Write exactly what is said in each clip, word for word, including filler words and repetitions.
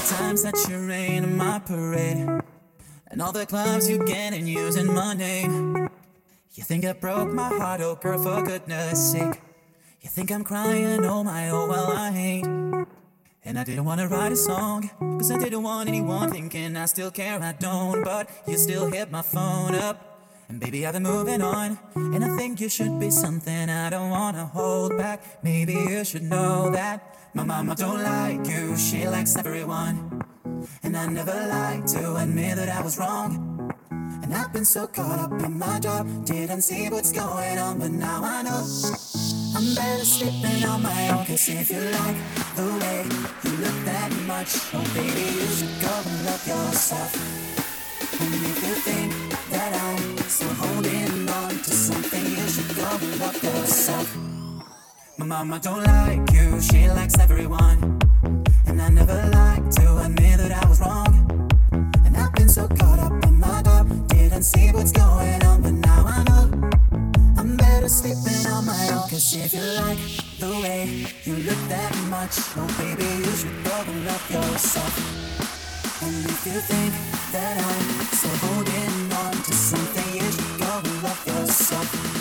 times that you rain on my parade, and all the clubs you get and using my name. You think I broke my heart, oh girl, for goodness sake. You think I'm crying, oh my, oh well I ain't. And I didn't want to write a song, cause I didn't want anyone thinking I still care, I don't. But you still hit my phone up, and baby I've been moving on. And I think you should be something I don't wanna hold back. Maybe you should know that my mama don't like you, she likes everyone. And I never like to admit that I was wrong. And I've been so caught up in my job, didn't see what's going on, but now I know I'm better sleeping on my own. Cause if you like the way you look that much, oh baby you should go and love yourself. And if you think that I'm still holding on to something, you should go and love yourself. My mama don't like you, she likes everyone. And I never like to admit that I was wrong. And I've been so caught up in my job, didn't see what's going on, but now I know I'm better sleeping on my own. Cause if you like the way you look that much, oh baby you should go and love yourself. And if you think that I'm still holding on to something, you should go and love yourself.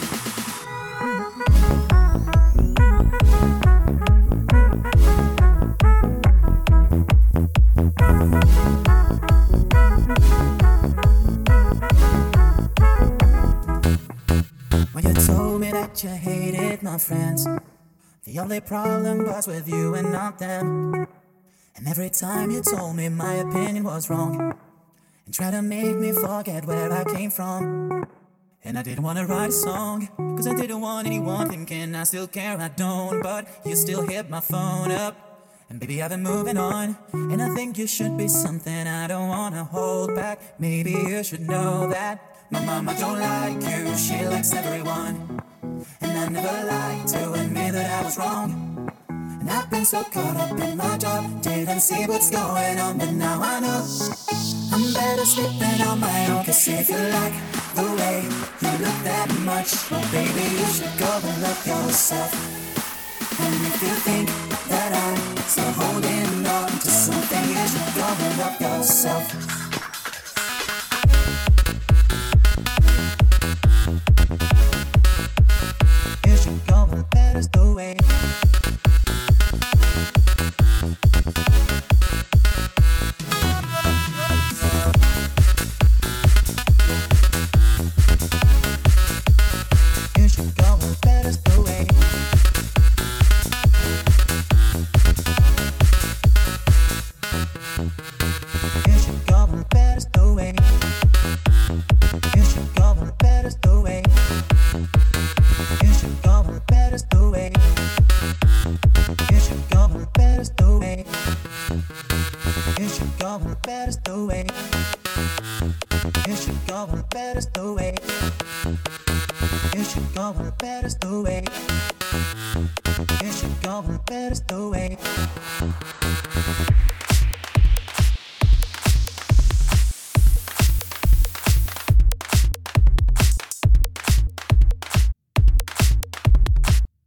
When you told me that you hated my friends, the only problem was with you and not them. And every time you told me my opinion was wrong, and tried to make me forget where I came from. And I didn't want to write a song, cause I didn't want anyone thinking I still care, I don't. But you still hit my phone up, and baby I've been moving on. And I think you should be something I don't wanna hold back. Maybe you should know that my mama don't like you, she likes everyone. And I never like to admit that I was wrong. And I've been so caught up in my job, didn't see what's going on, but now I know I'm better sleeping on my own. Cause if you like the way you look that much, oh baby you should go and love yourself. And if you think that I'm still holding on to something, you should go and love yourself. You should go and let us the way. You should go and let us the way. You should go and let us the way. You should go and let us the way. You should go and let us the way. You should go and let us the way. You should go and let us the way. You should go and let us the way. You should go and let us the way. You should go and let us the way.